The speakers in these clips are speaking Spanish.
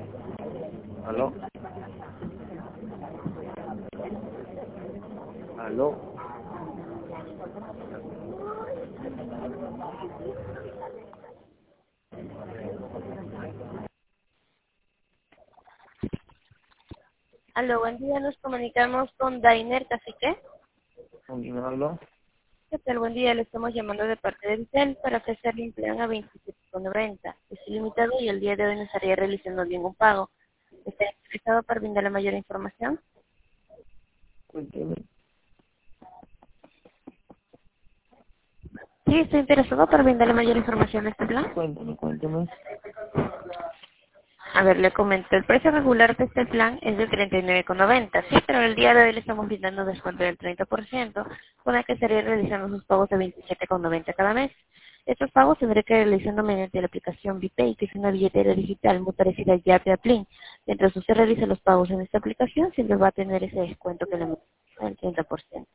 ¿Aló? ¿Aló? Aló, buen día, nos comunicamos con Dainer Cacique. ¿Con quién hablo? ¿Qué tal? Buen día, le estamos llamando de parte de Vitel para ofrecerle un plan a 27,90. Es ilimitado y el día de hoy no estaría realizando ningún pago. ¿Está interesado para brindarle mayor información? Cuénteme, Sí, estoy interesado para brindarle mayor información de este plan. cuénteme. A ver, le comento, el precio regular de este plan es de 39,90, sí, pero el día de hoy le estamos brindando descuento del 30%, con el que estaría realizando sus pagos de 27,90 cada mes. Estos pagos tendré que realizando mediante la aplicación BPay, que es una billetera digital muy parecida a Yape a Plin. Mientras usted realice los pagos en esta aplicación, siempre va a tener ese descuento que le muestra el 30%.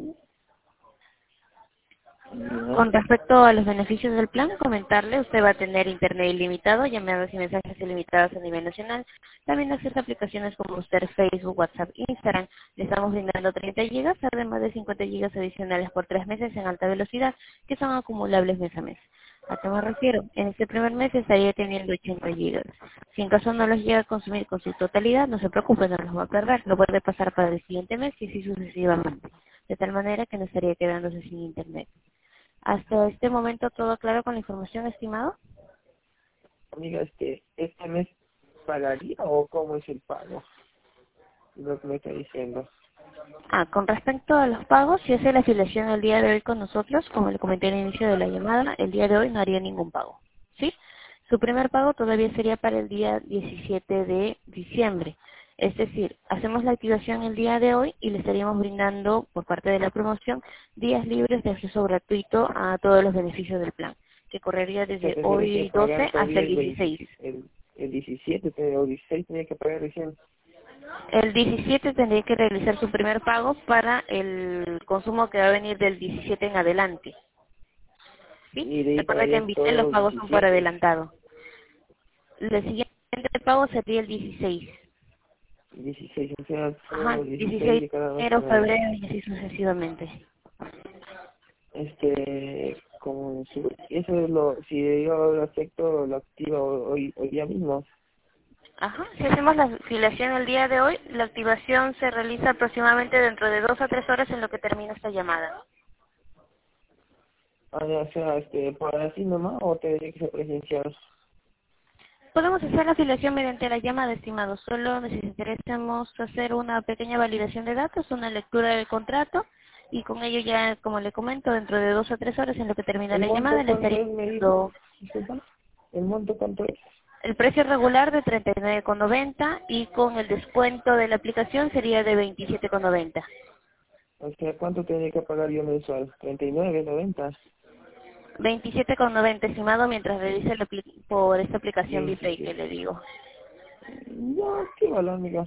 Ya. Con respecto a los beneficios del plan, comentarle, usted va a tener internet ilimitado, llamadas y mensajes ilimitados a nivel nacional, también acceso a aplicaciones como usted, Facebook, WhatsApp, Instagram. Le estamos brindando 30 gigas, además de 50 gigas adicionales por 3 meses en alta velocidad, que son acumulables mes a mes. ¿A qué me refiero? En este primer mes estaría teniendo 80 gigas. Si en caso no los llega a consumir con su totalidad, no se preocupe, no los va a perder. Lo puede pasar para el siguiente mes y así sucesivamente. De tal manera que no estaría quedándose sin internet. Hasta este momento, ¿todo claro con la información, estimado? Amiga, ¿este mes pagaría o cómo es el pago? Lo que me está diciendo. Con respecto a los pagos, si hace la afiliación el día de hoy con nosotros, como le comenté al inicio de la llamada, el día de hoy no haría ningún pago, ¿sí? Su primer pago todavía sería para el día 17 de diciembre. Es decir, hacemos la activación el día de hoy y le estaríamos brindando, por parte de la promoción, días libres de acceso gratuito a todos los beneficios del plan, que correría ¿Se desde refiere que hoy pagar 12 hasta todavía el 16. el 17 o 16 tenía que pagar recién? El 17 tendría que realizar su primer pago para el consumo que va a venir del 17 en adelante. ¿Sí? Y de ahí Recuerda que en pagaría Vitel todos los los pagos son por 17. adelantado. El siguiente pago sería el 16. 16, o sea, todos Ajá, los 16 16 de cada de mes enero, pagaría. febrero y así sucesivamente. Como eso es si yo lo acepto, lo activo hoy día mismo. Ajá, si hacemos la afiliación el día de hoy, la activación se realiza aproximadamente dentro de 2 a 3 horas en lo que termina esta llamada. Ya, o sea, por así nomás, o tendría que ser presencial. Podemos hacer la afiliación mediante la llamada, estimado. Solo necesitaremos hacer una pequeña validación de datos, una lectura del contrato, y con ello ya, como le comento, dentro de 2 a 3 horas en lo que termina ¿El la llamada, monto le cuánto estaría es, me dijo? dando Disculpa. ¿El monto cuánto es? el precio regular de 39,90 y con el descuento de la aplicación sería de 27,90. O sea, ¿cuánto tendría que pagar yo mensual? 39.90. 27,90, estimado, mientras realice por esta aplicación BPay que 27. le digo. Ya, qué valor, amiga.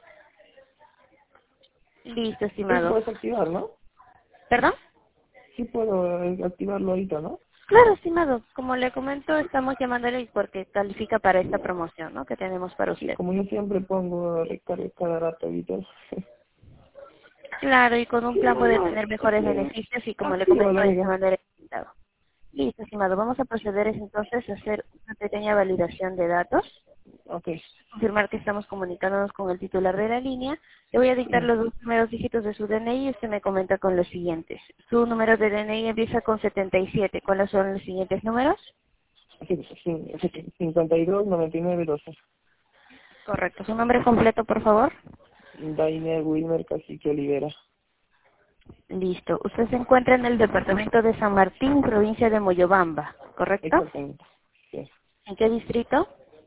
Listo, Sí, estimado. puedes activar, ¿no? ¿Perdón? Sí puedo activarlo ahorita, ¿no? Claro, estimado. Como le comento, estamos llamándole porque califica para esta promoción, ¿no? Que tenemos para Sí, usted. como yo siempre pongo recarga cada rato y todo. Claro, y con un Sí, plan puede normal. tener mejores beneficios y como le Actívalo, comento, de esta amiga. manera limitado. Listo, estimado. Vamos a proceder entonces a hacer una pequeña validación de datos. Ok. Confirmar que estamos comunicándonos con el titular de la línea. Le voy a dictar los 2 primeros dígitos de su DNI y usted me comenta con los siguientes. Su número de DNI empieza con 77. ¿Cuáles son los siguientes números? Sí, 52, 99, 12. Correcto. ¿Su nombre completo, por favor? Dainer Wilmer Cacique Olivera. Listo. Usted se encuentra en el departamento de San Martín, provincia de Moyobamba, ¿correcto? Exactamente. Sí. ¿En qué distrito?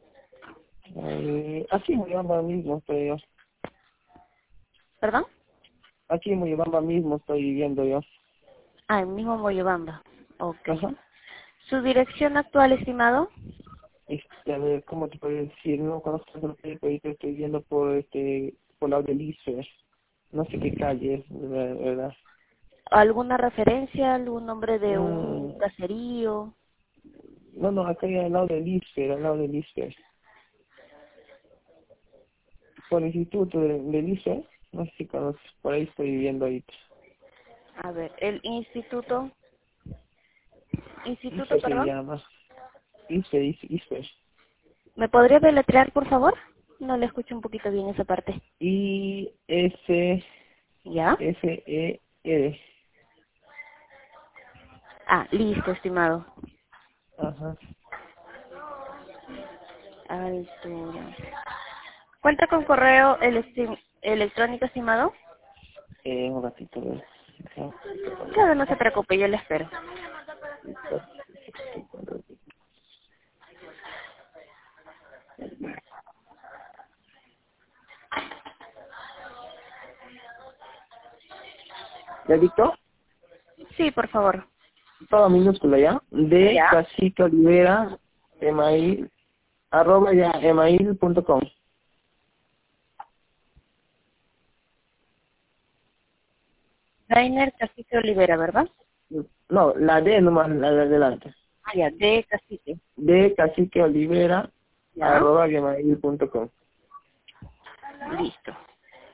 Aquí en Moyobamba mismo estoy yo. ¿Perdón? Aquí en Moyobamba mismo estoy viviendo yo. El mismo Moyobamba. Ok. Ajá. ¿Su dirección actual, estimado? A ver, ¿cómo te puedo decir? No conozco el proyecto, ahorita estoy viendo por la de Lice. No sé qué calle es, ¿verdad? ¿Alguna referencia, algún nombre de un Mm, caserío? no, acá al lado de Lice, al lado de Lice. por el instituto del ICE, no sé si conoces, por ahí estoy viviendo ahorita. A ver, el instituto, ICE se perdón. llama, ICE. ¿Me podría deletrear, por favor? No le escucho un poquito bien esa parte. ¿Ya? ISER. Ah, listo, estimado. Ajá. Altura. ¿Cuenta con correo electrónico, estimado? Un ratito, a ver. Claro, no se preocupe, yo le espero. ¿Ya dictó? Sí, por favor. Todo minúsculo, ¿ya? De ¿Ya? Cacique Olivera, email, arroba ya, email.com. Rainer Cacique Olivera, ¿verdad? No, la D nomás, la de adelante. Ah, ya, de Cacique. De Cacique Olivera, ¿Ya? arroba gmail.com. Listo.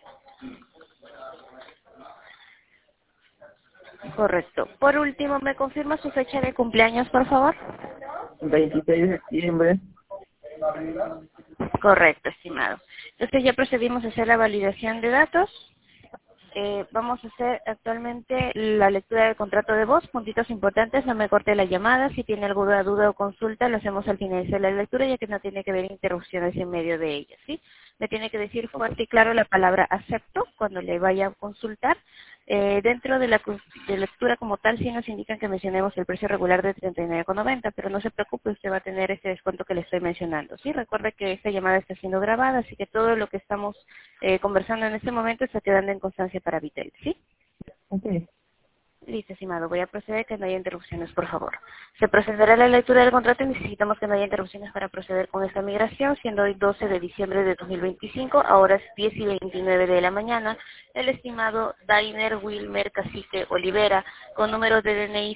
Correcto. Por último, ¿me confirma su fecha de cumpleaños, por favor? 26 de septiembre. Correcto, estimado. Entonces ya procedimos a hacer la validación de datos. Vamos a hacer actualmente la lectura del contrato de voz. Puntitos importantes, no me corte la llamada. Si tiene alguna duda o consulta, lo hacemos al finalizar la lectura, ya que no tiene que haber interrupciones en medio de ella, ¿sí? Me tiene que decir Ok. fuerte y claro la palabra acepto cuando le vaya a consultar. Dentro de de lectura como tal, sí nos indican que mencionemos el precio regular de 39,90, pero no se preocupe, usted va a tener ese descuento que le estoy mencionando, ¿sí? Recuerde que esta llamada está siendo grabada, así que todo lo que estamos conversando en este momento está quedando en constancia para Vitel, ¿sí? Ok. Listo, estimado. Voy a proceder que no haya interrupciones, por favor. Se procederá a la lectura del contrato y necesitamos que no haya interrupciones para proceder con esta migración, siendo hoy 12 de diciembre de 2025, a horas 10:29 de la mañana, el estimado Dainer Wilmer Cacique Olivera, con número de DNI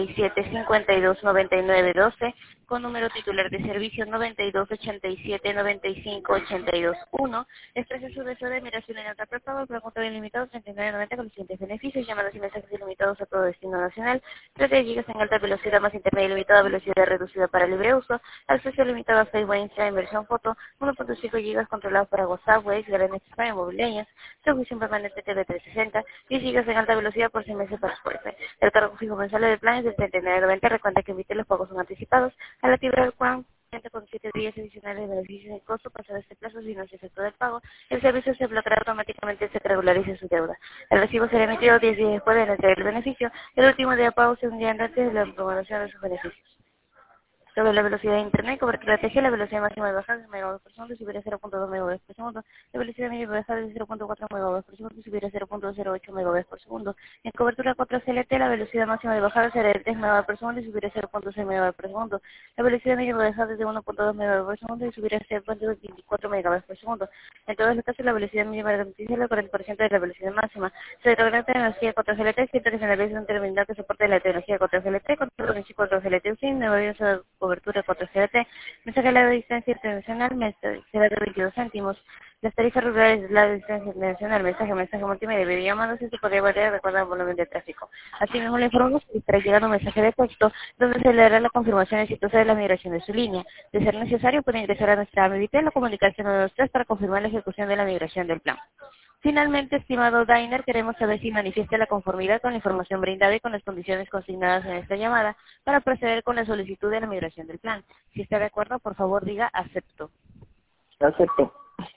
77529912, con número titular de servicio 92879582-1, expresa su deseo de migración en alta prepago, pregunta de ilimitado 3990 con los siguientes beneficios, llamadas y mensajes ilimitados a todo destino nacional, 3 gigas en alta velocidad más intermedia ilimitada, velocidad reducida para libre uso, acceso limitado a Facebook, Instagram, inversión foto, 1.5 gigas controlados para WhatsApp, Waze, grandes spam mobiliarias, servicio permanente TV 360, 10 gigas en alta velocidad por 6 meses para Spotify. El cargo fijo mensual del plan es de 39.90, recuerda que evite los pagos son anticipados, al activar el plan cuenta con 7 días adicionales de beneficios de costo pasado este plazo si no se efectúa el pago. El servicio se bloqueará automáticamente hasta que regularice su deuda. El recibo será emitido 10 días después de la entrega del beneficio. El último día de pago se un día antes de la promulgación de sus beneficios. Sobre la velocidad de internet, cobertura de TG, la velocidad máxima de bajada es megabits por segundo, si hubiera 0.2 megabits por segundo. La velocidad mínima de bajada es 0.4 megabits por segundo, si hubiera 0.08 megabits por segundo. En cobertura 4CLT, la velocidad máxima de bajada será de 3 megabits por segundo, si hubiera 0.6 megabits por segundo. La velocidad mínima de bajada es de 1.2 megabits por segundo, y si hubiera 0.24 megabits por segundo. En todos los casos, la velocidad mínima de transmisión es el 40% de la velocidad máxima. Se regresa la tecnología 4CLT, siempre que se analiza un terminal que soporte la tecnología 4CLT, control de 4CLT USIN, nueva cobertura 4CLT, mensaje a la distancia internacional, será de 22 céntimos. Las tarifas regulares de la distancia internacional, mensaje multimedia, videollamadas, esto podría variar de acuerdo al volumen de tráfico. Asimismo, le informamos que estará llegando un mensaje de texto donde se le dará la confirmación exitosa de la migración de su línea. De ser necesario, puede ingresar a nuestra Avitel o comunicarse 923 para confirmar la ejecución de la migración del plan. Finalmente, estimado Dainer, queremos saber si manifiesta la conformidad con la información brindada y con las condiciones consignadas en esta llamada para proceder con la solicitud de la migración del plan. Si está de acuerdo, por favor diga acepto. Acepto.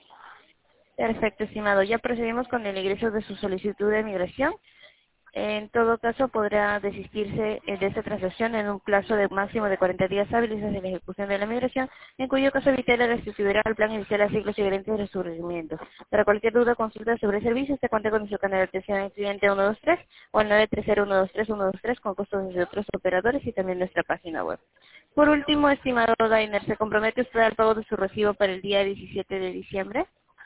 Perfecto, estimado. Ya procedimos con el ingreso de su solicitud de migración. En todo caso, podrá desistirse de esta transacción en un plazo de máximo de 40 días hábiles desde la ejecución de la migración, en cuyo caso Vitel le restituirá al plan inicial a ciclos siguientes de su rendimiento. Para cualquier duda o consulta sobre el servicio, se cuenta con nuestro canal de atención al cliente 123 o al 930-123-123 con costos desde otros operadores y también nuestra página web. Por último, estimado Dainer, ¿se compromete usted al pago de su recibo para el día 17 de diciembre?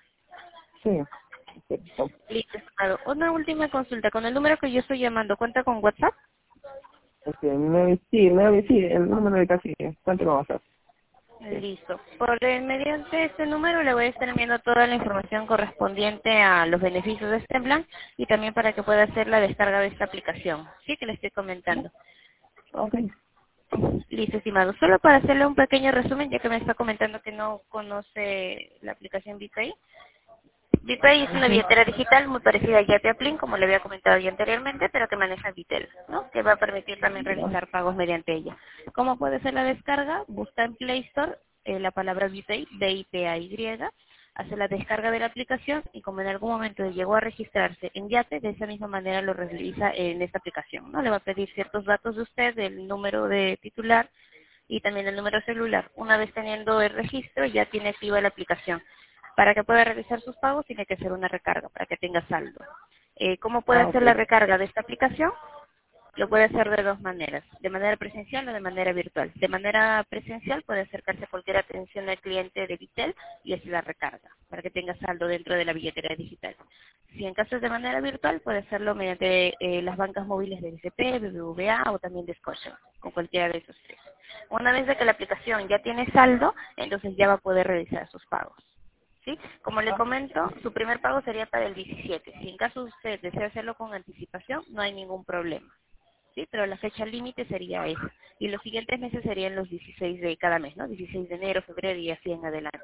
Sí. Acepto. Listo, estimado. Una última consulta. Con el número que yo estoy llamando, ¿cuenta con WhatsApp? Sí, el número de Cacique. ¿Cuánto vamos a hacer? Listo. Mediante este número le voy a estar enviando toda la información correspondiente a los beneficios de este plan y también para que pueda hacer la descarga de esta aplicación. Sí, que le estoy comentando. Ok. Listo, estimado. Solo para hacerle un pequeño resumen, ya que me está comentando que no conoce la aplicación BitPay. BitPay es una billetera digital muy parecida a Yape a Plin, como le había comentado ya anteriormente, pero que maneja Bitel, ¿no? Que va a permitir también realizar pagos mediante ella. ¿Cómo puede ser la descarga? Busca en Play Store la palabra BitPay, BIPAY, hace la descarga de la aplicación y como en algún momento llegó a registrarse en Yate, de esa misma manera lo realiza en esta aplicación, ¿no? Le va a pedir ciertos datos de usted, el número de titular y también el número celular. Una vez teniendo el registro, ya tiene activa la aplicación. Para que pueda realizar sus pagos, tiene que hacer una recarga para que tenga saldo. ¿Cómo puede Ah, hacer ok. la recarga de esta aplicación? Lo puede hacer de dos maneras, de manera presencial o de manera virtual. De manera presencial puede acercarse a cualquier atención al cliente de Bitel y hacer la recarga para que tenga saldo dentro de la billetera digital. Si en caso es de manera virtual, puede hacerlo mediante las bancas móviles de BCP, BBVA o también de Scotia, con cualquiera de esos tres. Una vez de que la aplicación ya tiene saldo, entonces ya va a poder realizar sus pagos. ¿Sí? Como le comento, su primer pago sería para el 17. Si en caso usted desea hacerlo con anticipación, no hay ningún problema. Sí, pero la fecha límite sería esa. Y los siguientes meses serían los 16 de cada mes, ¿no? 16 de enero, febrero y así en adelante.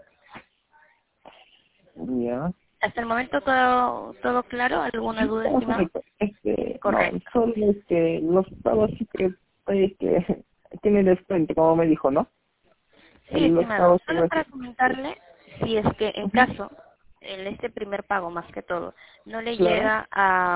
Ya. Hasta el momento todo claro, ¿alguna duda, No, estimado? correcto. No, Correcto. solo los pagos sí que tiene descuento, como me dijo, ¿no? Sí, Los estimado. pagos que Solo no para comentarle, si es que en caso, en este primer pago más que todo, no le claro. llega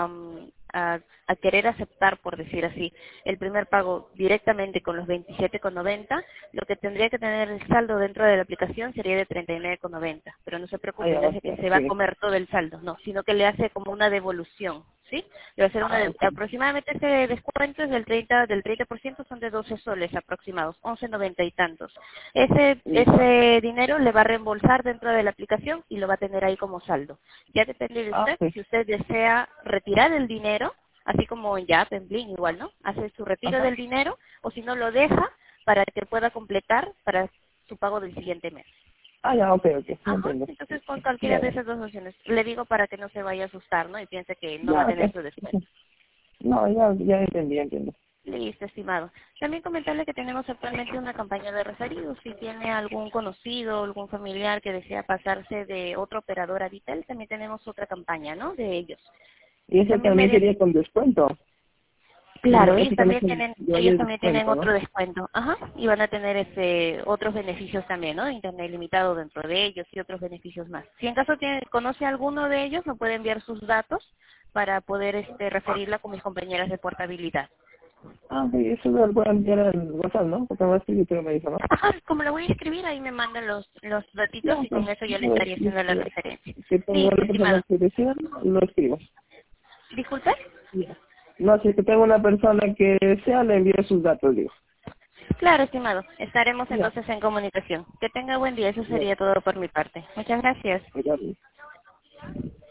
a querer aceptar, por decir así, el primer pago directamente con los 27,90, lo que tendría que tener el saldo dentro de la aplicación sería de 39,90. Pero no se Ah, preocupe, ya, no es o de que sea, se va a sí. comer todo el saldo, no, sino que le hace como una devolución. ¿Sí? Le va a hacer Ah, ok. aproximadamente ese descuento es del 30% son de 12 soles aproximados, 11,90 y tantos. Ya. Ese dinero le va a reembolsar dentro de la aplicación y lo va a tener ahí como saldo. Ya depende de Ah, usted, ok. si usted desea retirar el dinero, así como en Yap, en Bling igual, ¿no? Hace su retiro Ajá. del dinero o si no lo deja para que pueda completar para su pago del siguiente mes. Ah, ya, ok, ok. Ya Ajá, entiendo. entonces con cualquiera Ya, de ya. esas dos opciones. Le digo para que no se vaya a asustar, ¿no? Y piense que no va a Ya, tener ok. su descuento. No, ya entendí, ya entiendo. Listo, estimado. También comentarle que tenemos actualmente una campaña de referidos. Si tiene algún conocido, algún familiar que desea pasarse de otro operador a Vitel, también tenemos otra campaña, ¿no? De ellos. Y eso También también mediante... sería con descuento. Claro, Eso también ellos llevaría también tienen descuento, ¿no? otro descuento. Ajá. Y van a tener otros beneficios también, ¿no? Internet limitado dentro de ellos y otros beneficios más. Si en caso conoce alguno de ellos, me puede enviar sus datos para poder referirla con mis compañeras de portabilidad. Ah, ok, eso lo voy a enviar al WhatsApp, ¿no? Porque va a escribir, pero me dijo, ¿no? Ajá, como lo voy a escribir, ahí me mandan los Ya, datitos y ok. con eso yo le Yo estaría haciendo la referencia. que tengo Listo, una persona estimado. que desea, lo escribo. Disculpe. Ya. No, si es que tengo una persona que desea, le envío sus datos, digo. Claro, estimado. Estaremos Ya, entonces en comunicación. Que tenga buen día. Eso ya, sería todo por mi parte. Muchas gracias. ya.